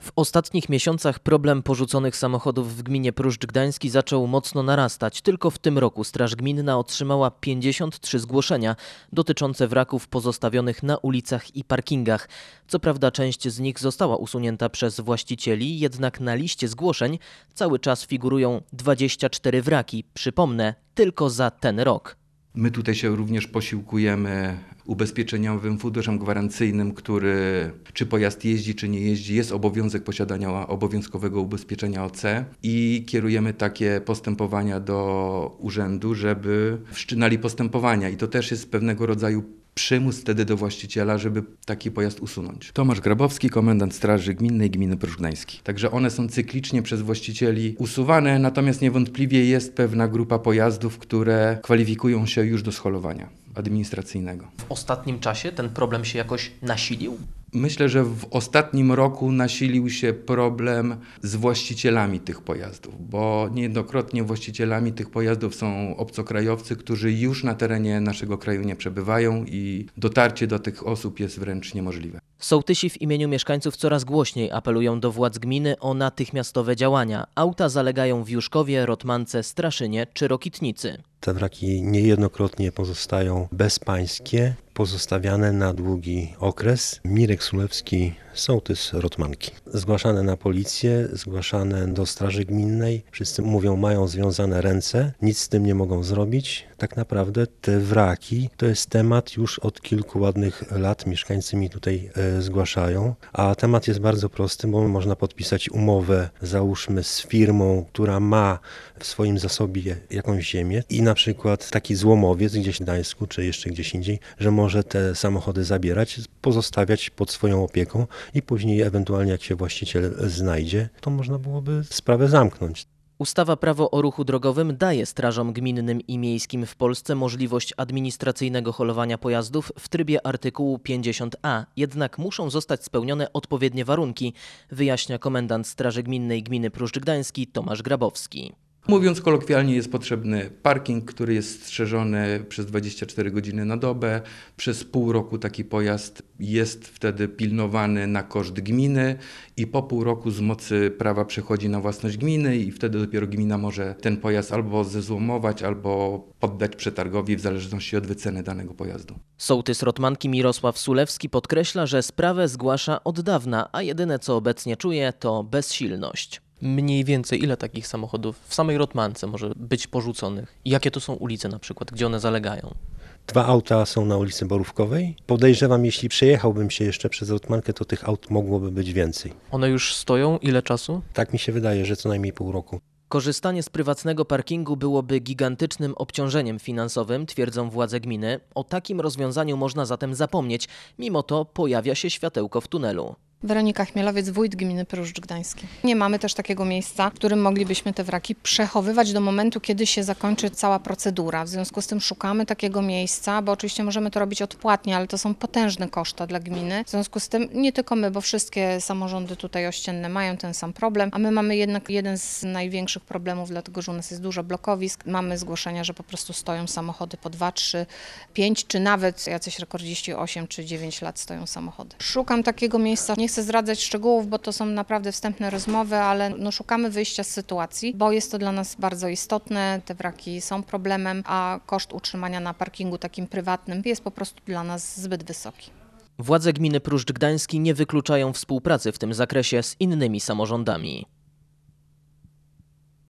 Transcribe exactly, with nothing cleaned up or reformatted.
W ostatnich miesiącach problem porzuconych samochodów w gminie Pruszcz Gdański zaczął mocno narastać. Tylko w tym roku Straż Gminna otrzymała pięćdziesiąt trzy zgłoszenia dotyczące wraków pozostawionych na ulicach i parkingach. Co prawda część z nich została usunięta przez właścicieli, jednak na liście zgłoszeń cały czas figurują dwadzieścia cztery wraki. Przypomnę, tylko za ten rok. My tutaj się również posiłkujemy ubezpieczeniowym funduszem gwarancyjnym, który czy pojazd jeździ, czy nie jeździ, jest obowiązek posiadania obowiązkowego ubezpieczenia O C i kierujemy takie postępowania do urzędu, żeby wszczynali postępowania i to też jest pewnego rodzaju przymus wtedy do właściciela, żeby taki pojazd usunąć. Tomasz Grabowski, komendant Straży Gminnej Gminy Pruszcz Gdański. Także one są cyklicznie przez właścicieli usuwane, natomiast niewątpliwie jest pewna grupa pojazdów, które kwalifikują się już do scholowania administracyjnego. W ostatnim czasie ten problem się jakoś nasilił? Myślę, że w ostatnim roku nasilił się problem z właścicielami tych pojazdów, bo niejednokrotnie właścicielami tych pojazdów są obcokrajowcy, którzy już na terenie naszego kraju nie przebywają i dotarcie do tych osób jest wręcz niemożliwe. Sołtysi w imieniu mieszkańców coraz głośniej apelują do władz gminy o natychmiastowe działania. Auta zalegają w Juszkowie, Rotmance, Straszynie czy Rokitnicy. Te wraki niejednokrotnie pozostają bezpańskie, pozostawiane na długi okres. Mirek Sulewski, sołtys Rotmanki. Zgłaszane na policję, zgłaszane do Straży Gminnej. Wszyscy mówią, mają związane ręce, nic z tym nie mogą zrobić. Tak naprawdę te wraki to jest temat już od kilku ładnych lat. Mieszkańcy mi tutaj e, zgłaszają. A temat jest bardzo prosty, bo można podpisać umowę, załóżmy z firmą, która ma w swoim zasobie jakąś ziemię i na przykład taki złomowiec gdzieś w Gdańsku, czy jeszcze gdzieś indziej, że może te samochody zabierać, pozostawiać pod swoją opieką i później ewentualnie jak się właściciel znajdzie, to można byłoby sprawę zamknąć. Ustawa Prawo o ruchu drogowym daje strażom gminnym i miejskim w Polsce możliwość administracyjnego holowania pojazdów w trybie artykułu pięćdziesiąt a, jednak muszą zostać spełnione odpowiednie warunki, wyjaśnia komendant Straży Gminnej Gminy Pruszcz Gdański Tomasz Grabowski. Mówiąc kolokwialnie, jest potrzebny parking, który jest strzeżony przez dwadzieścia cztery godziny na dobę. Przez pół roku taki pojazd jest wtedy pilnowany na koszt gminy i po pół roku z mocy prawa przechodzi na własność gminy i wtedy dopiero gmina może ten pojazd albo zezłomować, albo poddać przetargowi w zależności od wyceny danego pojazdu. Sołtys Rotmanki Mirosław Sulewski podkreśla, że sprawę zgłasza od dawna, a jedyne co obecnie czuje to bezsilność. Mniej więcej ile takich samochodów w samej Rotmance może być porzuconych? I jakie to są ulice na przykład, gdzie one zalegają? Dwa auta są na ulicy Borówkowej. Podejrzewam, jeśli przejechałbym się jeszcze przez Rotmankę, to tych aut mogłoby być więcej. One już stoją? Ile czasu? Tak mi się wydaje, że co najmniej pół roku. Korzystanie z prywatnego parkingu byłoby gigantycznym obciążeniem finansowym, twierdzą władze gminy. O takim rozwiązaniu można zatem zapomnieć. Mimo to pojawia się światełko w tunelu. Weronika Chmielowiec, wójt gminy Pruszcz Gdański. Nie mamy też takiego miejsca, w którym moglibyśmy te wraki przechowywać do momentu, kiedy się zakończy cała procedura. W związku z tym szukamy takiego miejsca, bo oczywiście możemy to robić odpłatnie, ale to są potężne koszta dla gminy. W związku z tym nie tylko my, bo wszystkie samorządy tutaj ościenne mają ten sam problem, a my mamy jednak jeden z największych problemów, dlatego że u nas jest dużo blokowisk. Mamy zgłoszenia, że po prostu stoją samochody po dwa, trzy, pięć, czy nawet jacyś rekordziści osiem czy dziewięć lat stoją samochody. Szukam takiego miejsca. Nie chcę zdradzać szczegółów, bo to są naprawdę wstępne rozmowy, ale no szukamy wyjścia z sytuacji, bo jest to dla nas bardzo istotne. Te wraki są problemem, a koszt utrzymania na parkingu takim prywatnym jest po prostu dla nas zbyt wysoki. Władze gminy Pruszcz Gdański nie wykluczają współpracy w tym zakresie z innymi samorządami.